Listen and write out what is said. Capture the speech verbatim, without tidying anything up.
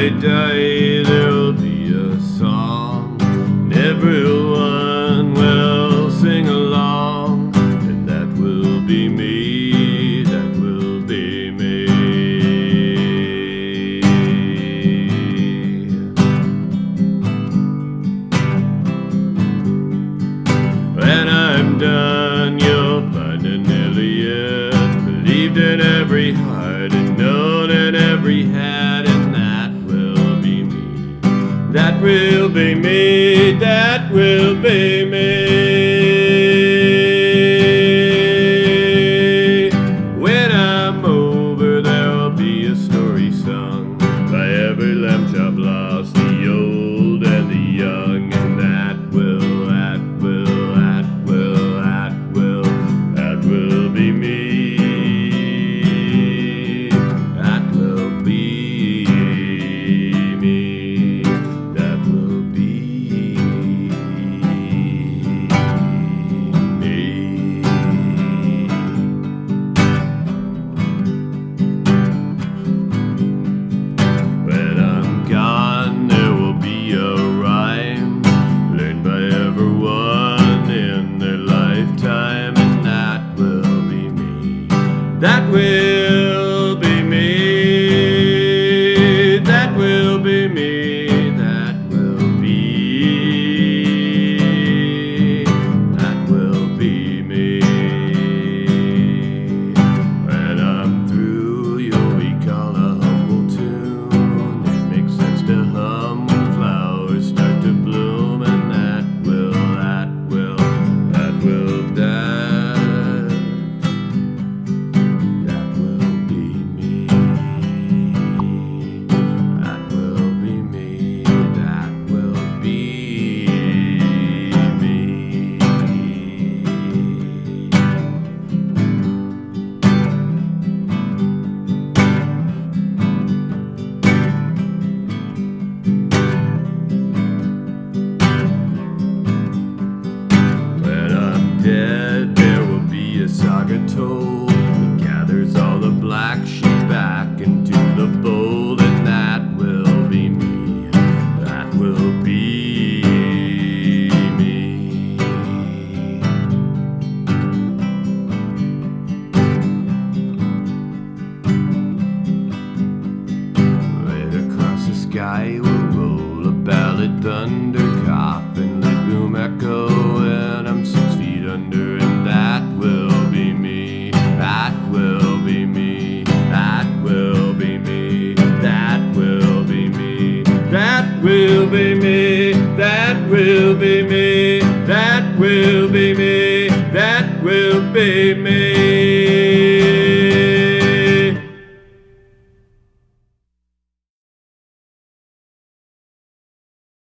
I die, there'll be a song, and everyone will sing along, and that will be me, that will be me. When I'm done, you'll find an Eliot, believed in every heart and known in every head, and that will be me, that will be me, that will be me. When I'm over, there'll be a story sung by every lamb chop lost, the old and the young, and that will, that will, that will, that will, that will be me. That will be me. That will be me. When I'm gone, there will be a rhyme learned by everyone in their lifetime, and that will be me. That will be me. That will be me. That will be. That will be me. When I'm through, you'll recall a humble tune. It makes sense to hum when flowers start to bloom, and that will, that will, that will dance. That will be me. That will be me. That will be me. When I'm dead, there will be a saga told that gathers all the black sheep back into the fold, and that will be me. That will be me. Right across the sky will roll a ballad thunder, coffin the boom echo, and I'm six feet under, and that will be me. That will be me. That will be me. That will be me. That will be me. That will be me. That will be me. That will be me.